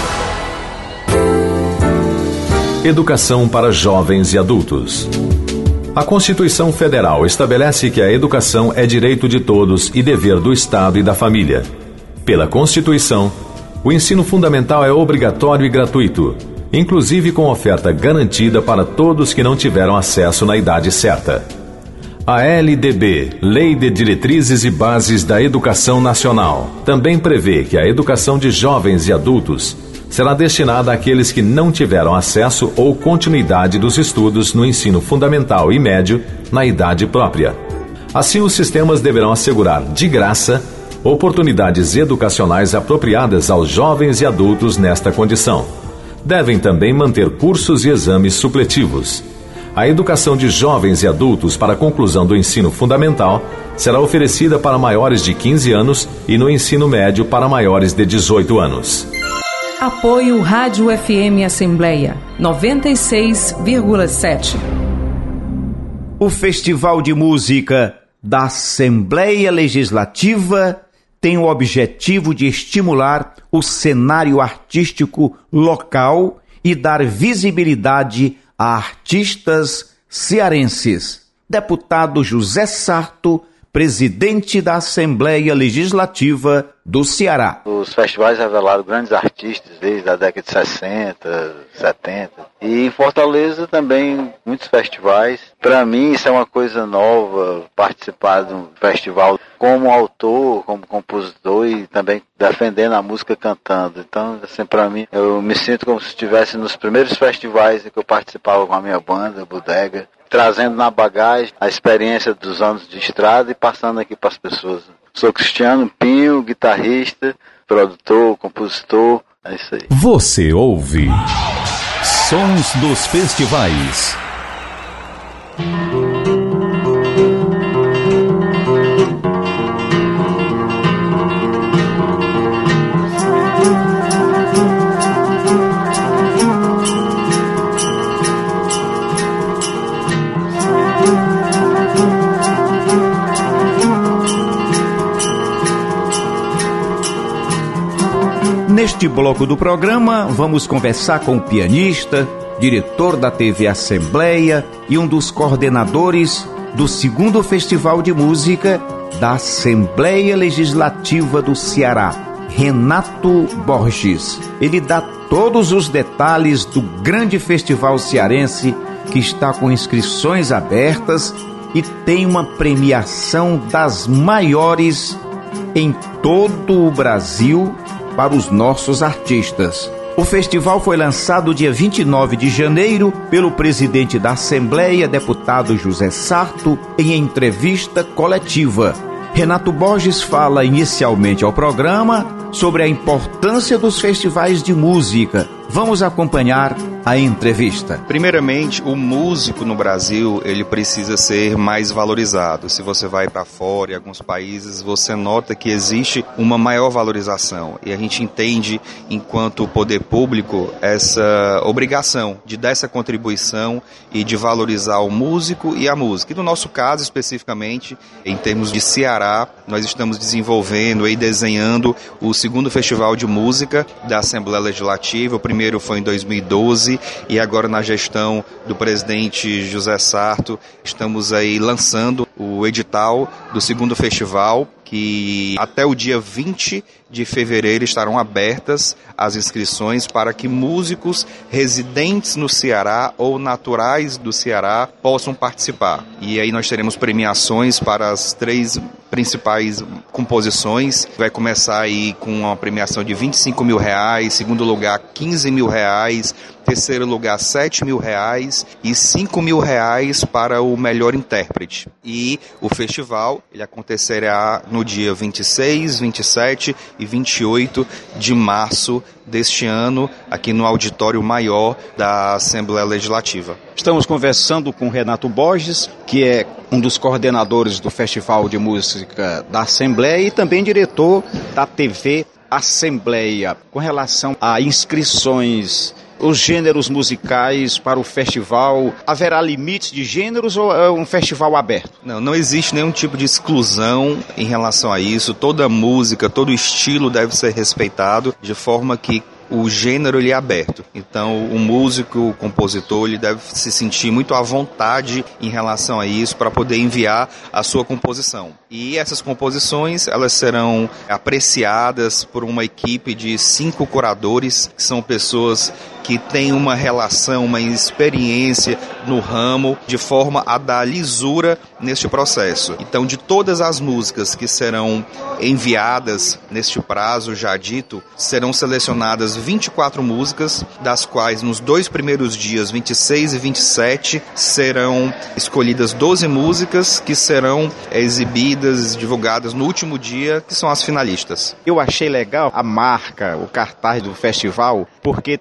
Educação para jovens e adultos. A Constituição Federal estabelece que a educação é direito de todos e dever do Estado e da família. Pela Constituição, o ensino fundamental é obrigatório e gratuito, inclusive com oferta garantida para todos que não tiveram acesso na idade certa. A L D B, Lei de Diretrizes e Bases da Educação Nacional, também prevê que a educação de jovens e adultos será destinada àqueles que não tiveram acesso ou continuidade dos estudos no ensino fundamental e médio na idade própria. Assim, os sistemas deverão assegurar, de graça, oportunidades educacionais apropriadas aos jovens e adultos nesta condição, Devem também manter cursos e exames supletivos. A educação de jovens e adultos para a conclusão do ensino fundamental será oferecida para maiores de quinze anos e no ensino médio para maiores de dezoito anos. Apoio Rádio F M Assembleia noventa e seis vírgula sete. O Festival de Música da Assembleia Legislativa tem o objetivo de estimular o cenário artístico local e dar visibilidade a artistas cearenses. Deputado José Sarto, presidente da Assembleia Legislativa do Ceará. Os festivais revelaram grandes artistas desde a década de sessenta, setenta. E em Fortaleza também muitos festivais. Para mim isso é uma coisa nova, participar de um festival como autor, como compositor e também defendendo a música cantando. Então, assim, para mim, eu me sinto como se estivesse nos primeiros festivais em que eu participava com a minha banda, Bodega, trazendo na bagagem a experiência dos anos de estrada e passando aqui para as pessoas. Sou Cristiano Pinho, guitarrista, produtor, compositor, é isso aí. Você ouve Sons dos Festivais. Neste bloco do programa, vamos conversar com o pianista, diretor da T V Assembleia e um dos coordenadores do segundo Festival de Música da Assembleia Legislativa do Ceará, Renato Borges. Ele dá todos os detalhes do grande festival cearense que está com inscrições abertas e tem uma premiação das maiores em todo o Brasil para os nossos artistas. O festival foi lançado dia vinte e nove de janeiro pelo presidente da Assembleia, deputado José Sarto, em entrevista coletiva. Renato Borges fala inicialmente ao programa sobre a importância dos festivais de música. Vamos acompanhar a entrevista. Primeiramente, o músico no Brasil, ele precisa ser mais valorizado. Se você vai para fora, em alguns países, você nota que existe uma maior valorização. E a gente entende, enquanto poder público, essa obrigação de dar essa contribuição e de valorizar o músico e a música. E no nosso caso, especificamente, em termos de Ceará, nós estamos desenvolvendo e desenhando o segundo Festival de Música da Assembleia Legislativa. O primeiro foi em dois mil e doze e agora na gestão do presidente José Sarto estamos aí lançando o edital do segundo festival, que até o dia vinte de fevereiro estarão abertas as inscrições para que músicos residentes no Ceará ou naturais do Ceará possam participar. E aí nós teremos premiações para as três principais composições. Vai começar aí com uma premiação de vinte e cinco mil reais, segundo lugar quinze mil reais, terceiro lugar sete mil reais e cinco mil reais para o melhor intérprete. E o festival ele acontecerá no dia vinte e seis, vinte e sete e vinte e oito de março deste ano, aqui no auditório maior da Assembleia Legislativa. Estamos conversando com Renato Borges, que é um dos coordenadores do Festival de Música da Assembleia e também diretor da T V Assembleia. Com relação a inscrições, os gêneros musicais para o festival, haverá limites de gêneros ou é um festival aberto? Não, não existe nenhum tipo de exclusão em relação a isso. Toda música, todo estilo deve ser respeitado, de forma que o gênero ele é aberto. Então o músico, o compositor, ele deve se sentir muito à vontade em relação a isso para poder enviar a sua composição. E essas composições elas serão apreciadas por uma equipe de cinco curadores, que são pessoas que têm uma relação, uma experiência no ramo, de forma a dar lisura neste processo. Então, de todas as músicas que serão enviadas neste prazo já dito, serão selecionadas vinte e quatro músicas, das quais nos dois primeiros dias, vinte e seis e vinte e sete, serão escolhidas doze músicas que serão exibidas, divulgadas no último dia, que são as finalistas. Eu achei legal a marca, o cartaz do festival, porque tem a classe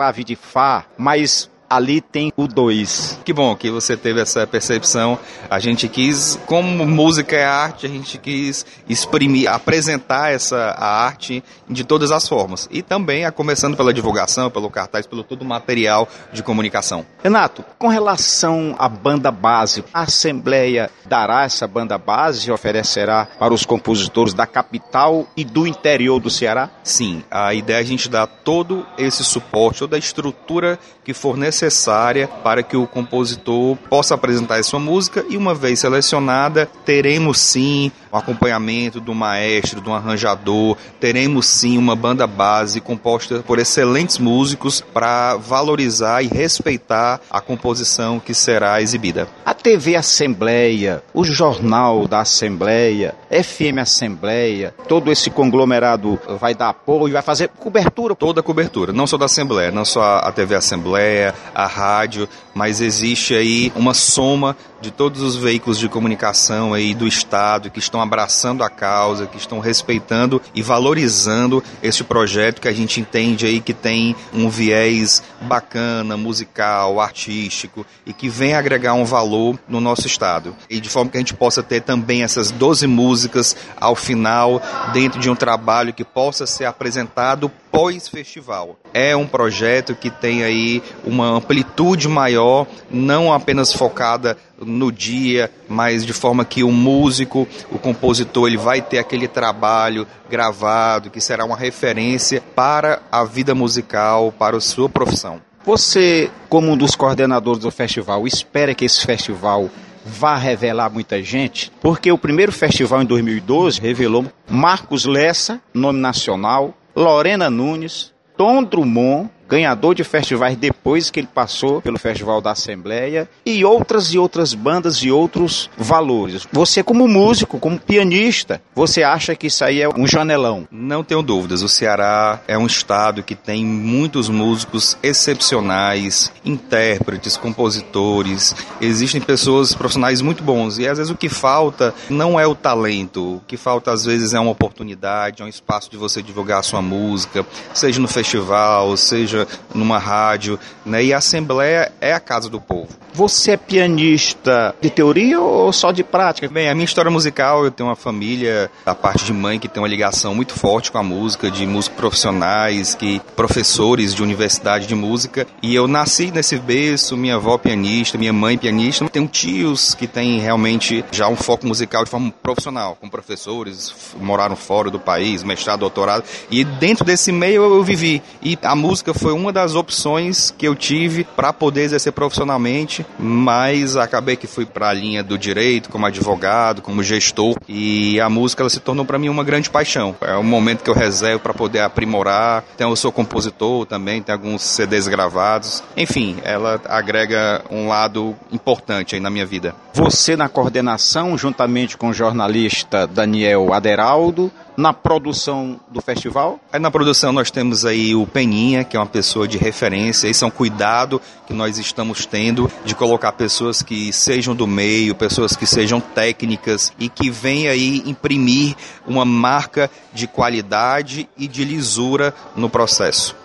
clave de Fá, mas ali tem o dois. Que bom que você teve essa percepção. A gente quis, como música é arte, a gente quis exprimir, apresentar essa a arte de todas as formas. E também, a começando pela divulgação, pelo cartaz, pelo todo o material de comunicação. Renato, com relação à banda base, a Assembleia dará essa banda base e oferecerá para os compositores da capital e do interior do Ceará? Sim, a ideia é a gente dar todo esse suporte, toda a estrutura que for necessária para que o compositor possa apresentar a sua música, e uma vez selecionada, teremos sim o acompanhamento do maestro, do arranjador, teremos sim uma banda base composta por excelentes músicos para valorizar e respeitar a composição que será exibida. A T V Assembleia, o Jornal da Assembleia, F M Assembleia, todo esse conglomerado vai dar apoio, vai fazer cobertura? Toda a cobertura, não só da Assembleia, não só a T V Assembleia, a rádio, mas existe aí uma soma de todos os veículos de comunicação aí do Estado que estão abraçando a causa, que estão respeitando e valorizando esse projeto que a gente entende aí que tem um viés bacana, musical, artístico e que vem agregar um valor no nosso Estado. E de forma que a gente possa ter também essas doze músicas ao final dentro de um trabalho que possa ser apresentado pós-festival. É um projeto que tem aí uma amplitude maior, não apenas focada no dia, mas de forma que o músico, o compositor, ele vai ter aquele trabalho gravado, que será uma referência para a vida musical, para a sua profissão. Você, como um dos coordenadores do festival, espera que esse festival vá revelar muita gente? Porque o primeiro festival em dois mil e doze revelou Marcos Lessa, nome nacional, Lorena Nunes, Tom Drummond, ganhador de festivais depois que ele passou pelo Festival da Assembleia, e outras e outras bandas e outros valores. Você, como músico, como pianista, você acha que isso aí é um janelão? Não tenho dúvidas. O Ceará é um estado que tem muitos músicos excepcionais, intérpretes, compositores. Existem pessoas profissionais muito bons e às vezes o que falta não é o talento. O que falta às vezes é uma oportunidade, é um espaço de você divulgar a sua música, seja no festival, seja numa rádio, né? E a Assembleia é a casa do povo. Você é pianista de teoria ou só de prática? Bem, a minha história musical, eu tenho uma família, a parte de mãe, que tem uma ligação muito forte com a música, de músicos profissionais, que professores de universidade de música, e eu nasci nesse berço, minha avó pianista, minha mãe pianista. Tenho tios que têm realmente já um foco musical de forma profissional, como professores, moraram fora do país, mestrado, doutorado, e dentro desse meio eu, eu vivi, e a música foi uma das opções que eu tive para poder exercer profissionalmente, mas acabei que fui para a linha do direito, como advogado, como gestor, e a música ela se tornou para mim uma grande paixão. É um momento que eu reservo para poder aprimorar. Então eu sou compositor também, tenho alguns C Ds gravados. Enfim, ela agrega um lado importante aí na minha vida. Você na coordenação, juntamente com o jornalista Daniel Aderaldo, na produção do festival? Aí na produção nós temos aí o Peninha, que é uma pessoa de referência. Esse é um cuidado que nós estamos tendo de colocar pessoas que sejam do meio, pessoas que sejam técnicas e que venham aí imprimir uma marca de qualidade e de lisura no processo.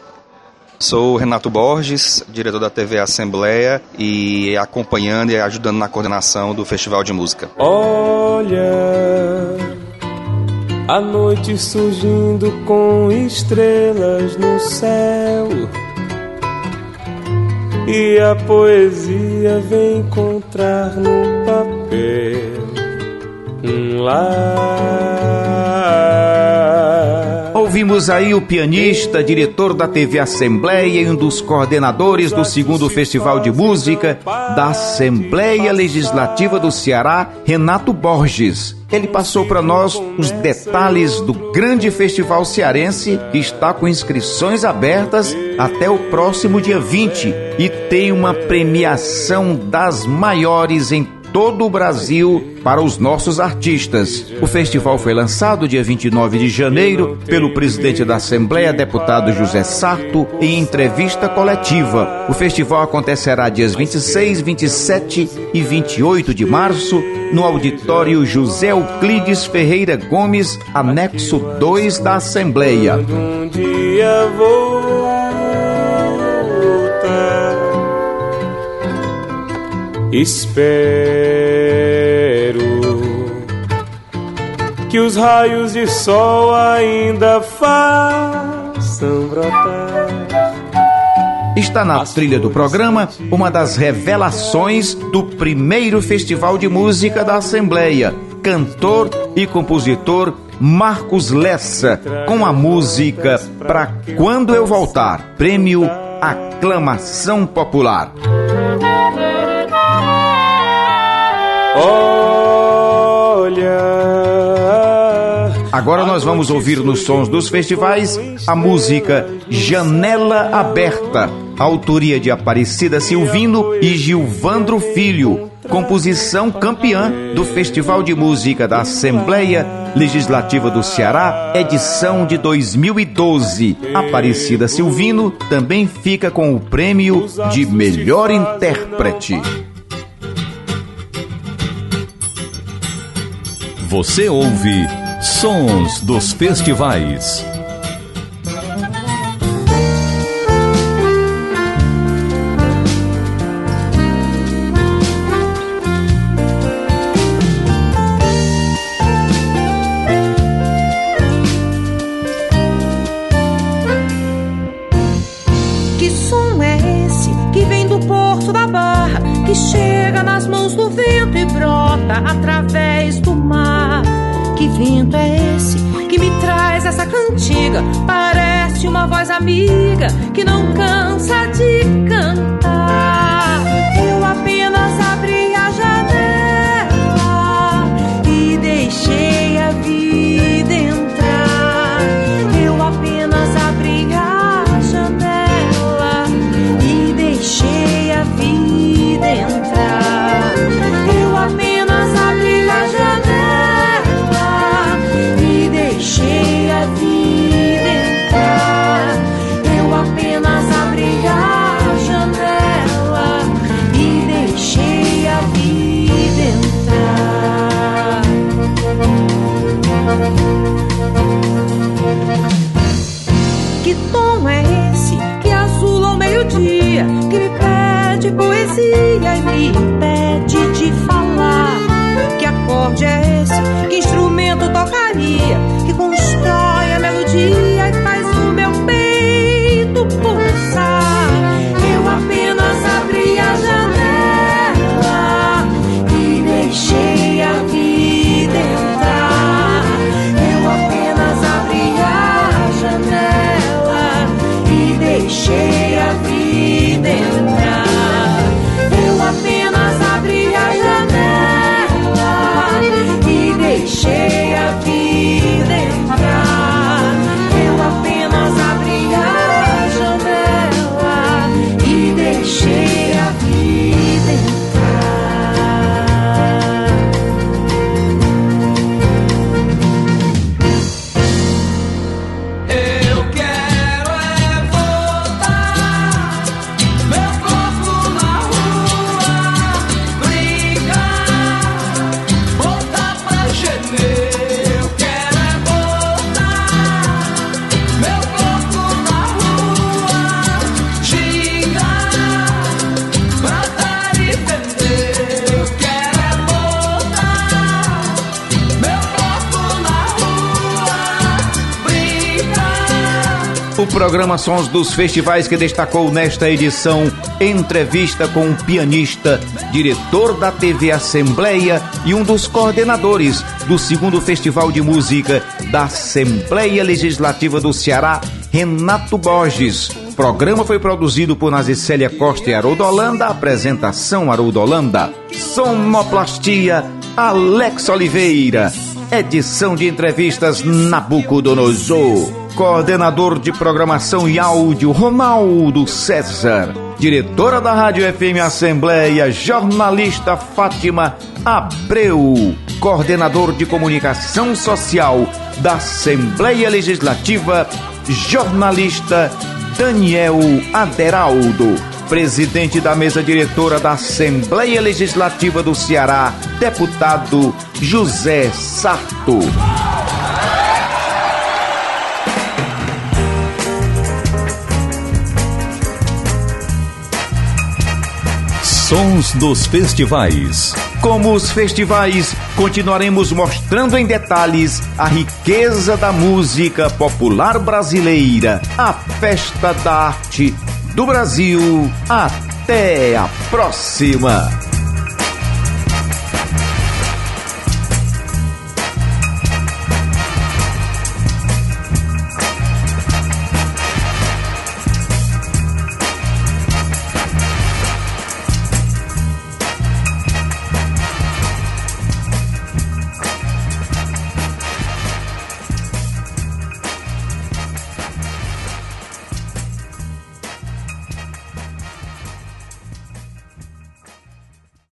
Sou Renato Borges, diretor da T V Assembleia e acompanhando e ajudando na coordenação do Festival de Música. Olha, a noite surgindo com estrelas no céu, e a poesia vem encontrar no papel um lar. Ouvimos aí o pianista, diretor da T V Assembleia e um dos coordenadores do segundo Festival de Música da Assembleia Legislativa do Ceará, Renato Borges. Ele passou para nós os detalhes do grande festival cearense, que está com inscrições abertas até o próximo dia vinte e tem uma premiação das maiores em todo o Brasil para os nossos artistas. O festival foi lançado dia vinte e nove de janeiro pelo presidente da Assembleia, deputado José Sarto, em entrevista coletiva. O festival acontecerá dias vinte e seis, vinte e sete e vinte e oito de março no auditório José Euclides Ferreira Gomes, anexo dois da Assembleia. Um dia vou Espero que os raios de sol ainda façam brotar. Está na trilha do programa uma das revelações do primeiro Festival de Música da Assembleia, cantor e compositor Marcos Lessa, com a música Pra Quando Eu Voltar, prêmio Aclamação Popular. Olha. Agora nós vamos ouvir nos sons dos festivais a música Janela Aberta, autoria de Aparecida Silvino e Gilvandro Filho, composição campeã do Festival de Música da Assembleia Legislativa do Ceará, edição de dois mil e doze. Aparecida Silvino também fica com o prêmio de melhor intérprete. Você ouve Sons dos Festivais. Que som é esse que vem do Porto da Barra, que chega nas mãos do vento e brota através do mar? Que vento é esse que me traz essa cantiga? Parece uma voz amiga que não cansa de cantar. Eu apenas abri a janela e deixei a vida entrar. Eu apenas abri a janela e deixei a vida entrar. Eu apenas abri a janela, deixei a vida entrar. Eu apenas abri a janela e deixei a vida entrar. Que tom é esse que azula ao meio-dia, que me pede poesia e me impede de falar? Que acorde é esse, que instrumento tocaria, que constrói a melodia e faz o meu peito pulsar? Eu apenas abri a janela e deixei a vida entrar. Eu apenas abri a janela e deixei a vida entrar. Eu apenas abri a janela e deixei a vida entrar. Eu apenas abri a janela e deixei a vida entrar. Eu quero é voltar, meu corpo na rua, brincar, voltar pra gemer. Eu quero é voltar, meu corpo na rua, xingar, matar e vender. Eu quero é voltar, meu corpo na rua, brincar. O programa Sons dos Festivais, que destacou nesta edição entrevista com um pianista, diretor da T V Assembleia e um dos coordenadores do segundo Festival de Música da Assembleia Legislativa do Ceará, Renato Borges. O programa foi produzido por Nazicélia Costa e Haroldo Holanda. Apresentação: Haroldo Holanda. Sonoplastia: Alex Oliveira. Edição de entrevistas: Nabucodonosor. Coordenador de programação e áudio: Ronaldo César. Diretora da Rádio F M Assembleia, jornalista Fátima Abreu. Coordenador de comunicação social da Assembleia Legislativa, jornalista Daniel Aderaldo. Presidente da mesa diretora da Assembleia Legislativa do Ceará, deputado José Sarto. Sons dos festivais. Como os festivais, continuaremos mostrando em detalhes a riqueza da música popular brasileira, a festa da arte do Brasil. Até a próxima!